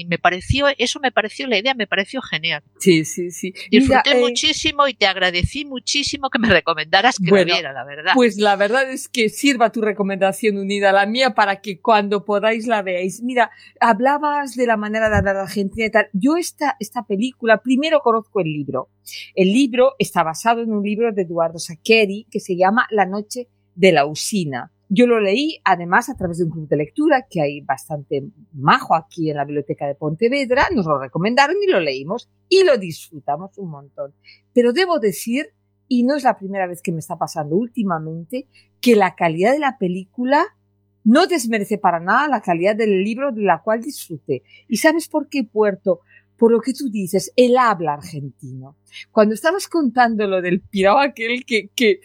la idea me pareció genial. Sí. Disfruté muchísimo y te agradecí muchísimo que me recomendaras que la viera, la verdad. Pues la verdad es que sirva tu recomendación unida a la mía para que cuando podáis la veáis. Mira, hablabas de la manera de hablar de Argentina y tal. Yo esta película, primero conozco el libro. El libro está basado en un libro de Eduardo Saccheri que se llama La noche de la usina. Yo lo leí, además, a través de un club de lectura que hay bastante majo aquí en la Biblioteca de Pontevedra. Nos lo recomendaron y lo leímos y lo disfrutamos un montón. Pero debo decir, y no es la primera vez que me está pasando últimamente, que la calidad de la película no desmerece para nada la calidad del libro, de la cual disfruté. ¿Y sabes por qué, Puerto? Por lo que tú dices, el habla argentino. Cuando estabas contando lo del pirao aquel que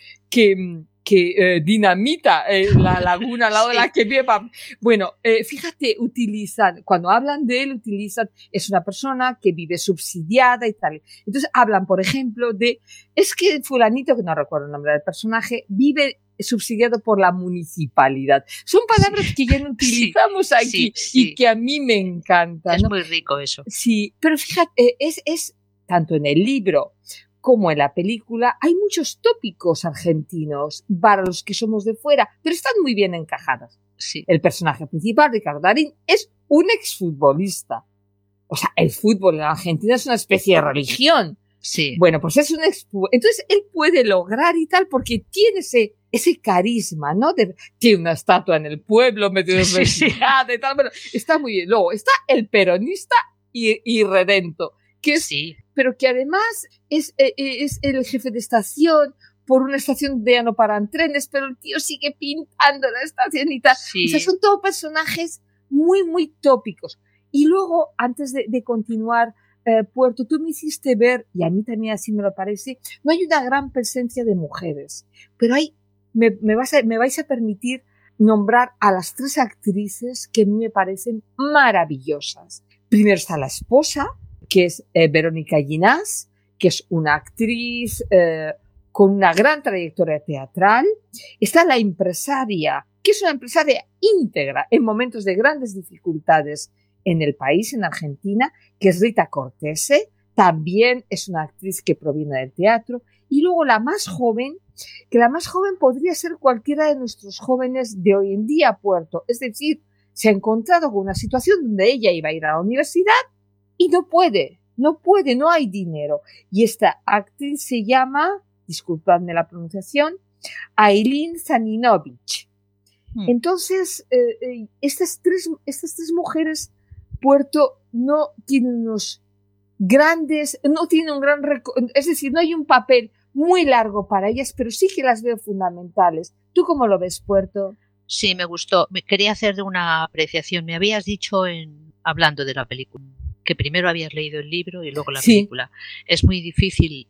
dinamita la laguna al lado de la que vive. Bueno, fíjate, cuando hablan de él, es una persona que vive subsidiada y tal. Entonces hablan, por ejemplo, es que fulanito, que no recuerdo el nombre del personaje, vive subsidiado por la municipalidad. Son palabras que ya no utilizamos aquí y que a mí me encantan. Es ¿no? muy rico eso. Sí, pero fíjate, es tanto en el libro como en la película, hay muchos tópicos argentinos para los que somos de fuera, pero están muy bien encajados. Sí. El personaje principal, Ricardo Darín, es un exfutbolista. O sea, el fútbol en Argentina es una especie de religión. Sí. Bueno, pues es un entonces él puede lograr y tal porque tiene ese carisma, ¿no? Tiene una estatua en el pueblo, medio desregiada y tal. Bueno, está muy bien. Luego está el peronista y Redento, que es, pero que además es el jefe de estación. Por una estación ya no paran trenes, pero el tío sigue pintando la estación y tal. O sea, son todos personajes muy, muy tópicos. Y luego, antes de continuar, Puerto, tú me hiciste ver, y a mí también así me lo parece, no hay una gran presencia de mujeres, pero me vais a permitir nombrar a las 3 actrices que a mí me parecen maravillosas. Primero está la esposa, que es Verónica Ginás, que es una actriz con una gran trayectoria teatral. Está la empresaria, que es una empresaria íntegra en momentos de grandes dificultades en el país, en Argentina, que es Rita Cortese. También es una actriz que proviene del teatro. Y luego la más joven, que la más joven podría ser cualquiera de nuestros jóvenes de hoy en día, Puerto. Es decir, se ha encontrado con una situación donde ella iba a ir a la universidad y no puede, no hay dinero. Y esta actriz se llama, disculpadme la pronunciación, Aylin Zaninovich. Entonces, estas tres mujeres, Puerto, no tienen unos grandes, no tienen un gran, es decir, no hay un papel muy largo para ellas, pero sí que las veo fundamentales. ¿Tú cómo lo ves, Puerto? Sí, me gustó. Quería hacer una apreciación. Me habías dicho, hablando de la película, que primero habías leído el libro y luego la película. Es muy difícil,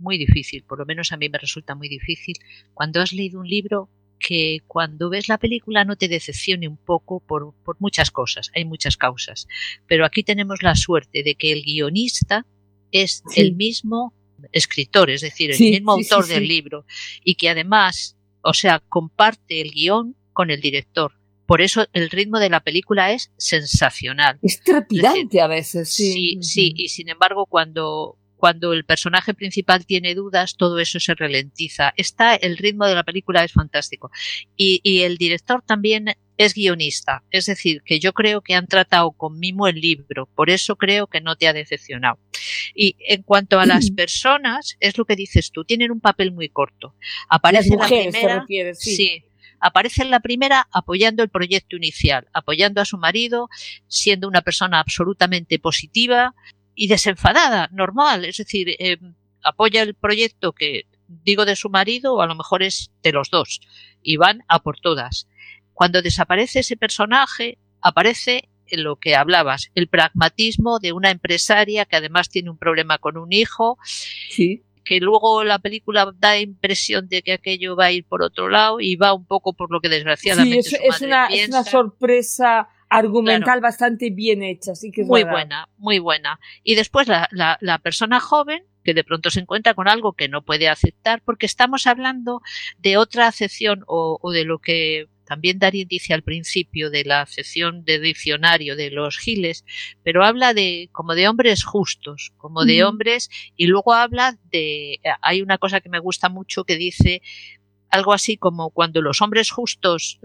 por lo menos a mí me resulta muy difícil, cuando has leído un libro, que cuando ves la película no te decepcione un poco por muchas cosas, hay muchas causas. Pero aquí tenemos la suerte de que el guionista es el mismo escritor, es decir, el mismo autor del libro, y que además, o sea, comparte el guión con el director. Por eso el ritmo de la película es sensacional. Es trepidante a veces. Sí, y sin embargo cuando el personaje principal tiene dudas, todo eso se ralentiza. El ritmo de la película es fantástico. Y el director también es guionista. Es decir, que yo creo que han tratado con mimo el libro. Por eso creo que no te ha decepcionado. Y en cuanto a las personas, es lo que dices tú, tienen un papel muy corto. Aparece las mujeres, la primera, te refieres, aparece en la primera apoyando el proyecto inicial, apoyando a su marido, siendo una persona absolutamente positiva y desenfadada, normal, es decir, apoya el proyecto que digo de su marido o a lo mejor es de los dos y van a por todas. Cuando desaparece ese personaje, aparece lo que hablabas, el pragmatismo de una empresaria que además tiene un problema con un hijo, que luego la película da impresión de que aquello va a ir por otro lado y va un poco por lo que desgraciadamente su madre piensa. Es una sorpresa argumental bastante bien hecha, así que es muy verdad. buena, muy buena. Y después la persona joven que de pronto se encuentra con algo que no puede aceptar, porque estamos hablando de otra acepción o de lo que también Darín dice al principio de la acepción de diccionario de los giles, pero habla como de hombres justos, como de hombres, y luego habla hay una cosa que me gusta mucho que dice algo así como cuando los hombres justos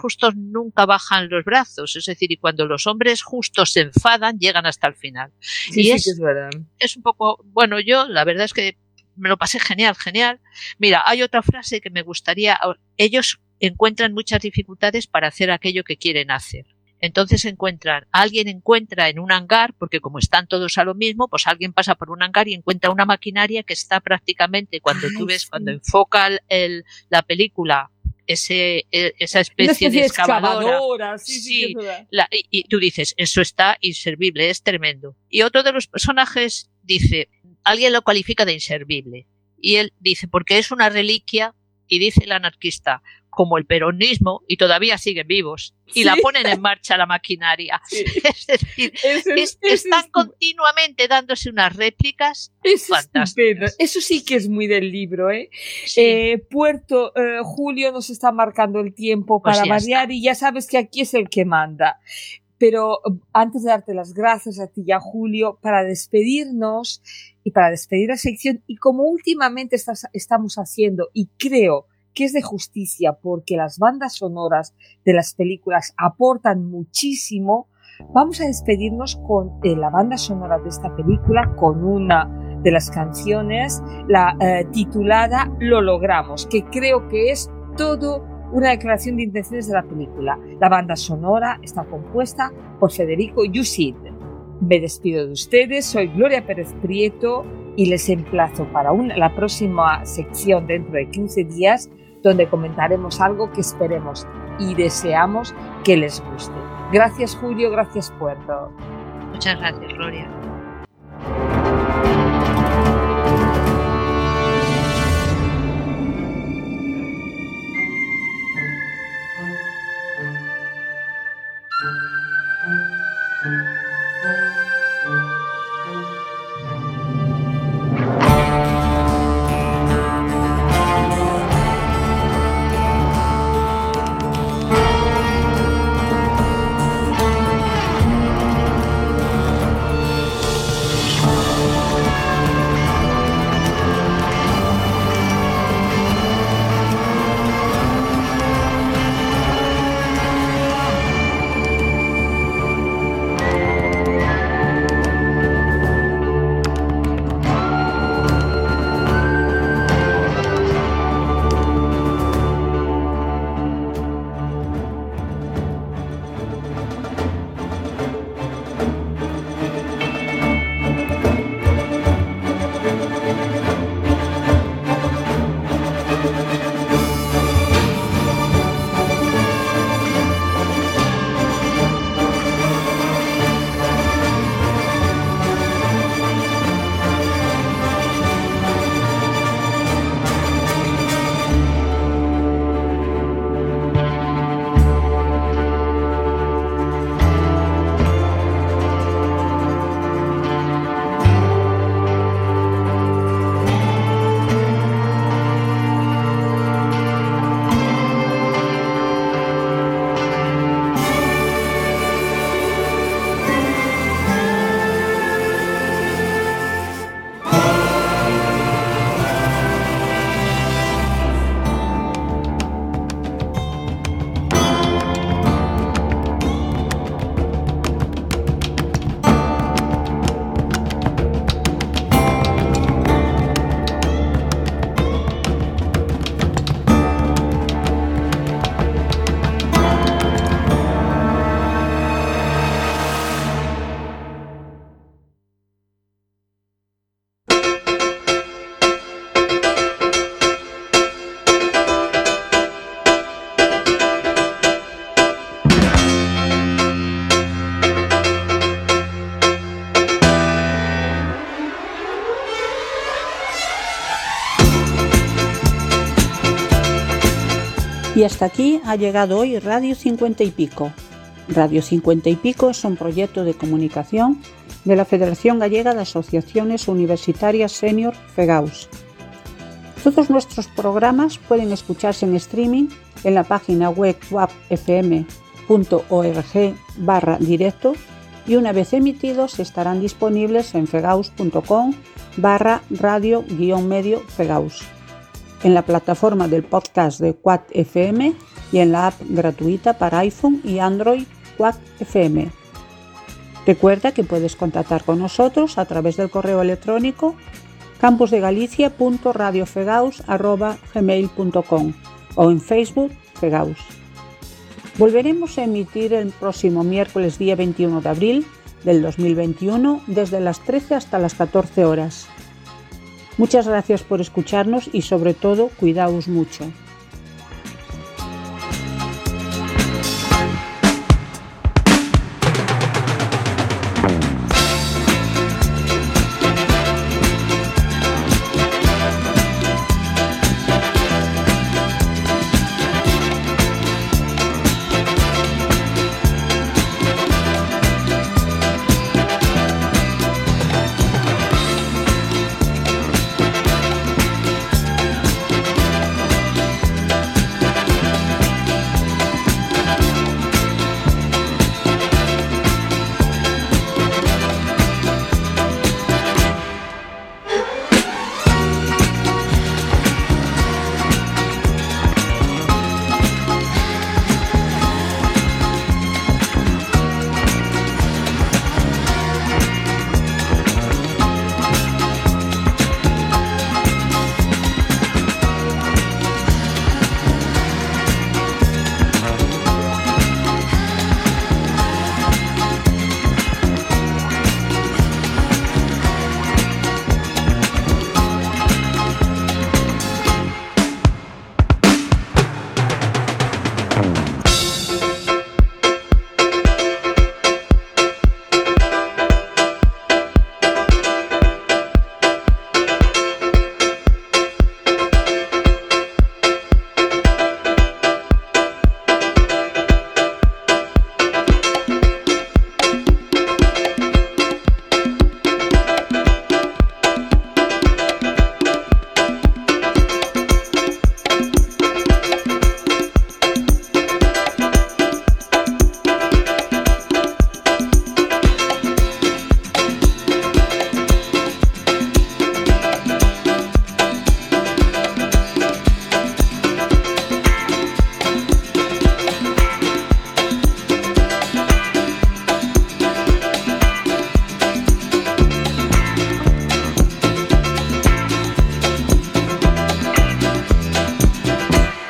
nunca bajan los brazos, es decir, y cuando los hombres justos se enfadan, llegan hasta el final. Sí, es verdad. Es un poco, bueno, yo la verdad es que me lo pasé genial. Mira, hay otra frase que me gustaría, ellos encuentran muchas dificultades para hacer aquello que quieren hacer. Entonces alguien encuentra en un hangar, porque como están todos a lo mismo, pues alguien pasa por un hangar y encuentra una maquinaria que está prácticamente, cuando enfoca la película esa especie de excavadora. Sí, y tú dices, eso está inservible, es tremendo. Y otro de los personajes dice, alguien lo califica de inservible. Y él dice, porque es una reliquia, y dice el anarquista, como el peronismo, y todavía siguen vivos, y la ponen en marcha la maquinaria. Sí. Es decir, están continuamente dándose unas réplicas fantásticas. Eso sí que es muy del libro, ¿eh? Sí. Puerto, Julio nos está marcando el tiempo para variar, y ya sabes que aquí es el que manda. Pero antes de darte las gracias a ti y a Julio, para despedirnos y para despedir la sección, y como últimamente estamos haciendo, y creo que es de justicia porque las bandas sonoras de las películas aportan muchísimo, vamos a despedirnos con la banda sonora de esta película, con una de las canciones, la titulada Lo logramos, que creo que es todo una declaración de intenciones de la película. La banda sonora está compuesta por Federico Yusid. Me despido de ustedes, soy Gloria Pérez Prieto y les emplazo para la próxima sección dentro de 15 días, donde comentaremos algo que esperemos y deseamos que les guste. Gracias, Julio, gracias, Puerto. Muchas gracias, Gloria. Y hasta aquí ha llegado hoy Radio 50 y Pico. Radio 50 y Pico es un proyecto de comunicación de la Federación Gallega de Asociaciones Universitarias Senior, FEGAUS. Todos nuestros programas pueden escucharse en streaming en la página web wapfm.org/directo y una vez emitidos estarán disponibles en fegaus.com/radio-medio FEGAUS, en la plataforma del podcast de Quack FM y en la app gratuita para iPhone y Android Quack FM. Recuerda que puedes contactar con nosotros a través del correo electrónico campusdegalicia.radiofegaus@gmail.com o en Facebook Fegaus. Volveremos a emitir el próximo miércoles día 21 de abril del 2021 desde las 13 hasta las 14 horas. Muchas gracias por escucharnos y sobre todo cuidaos mucho.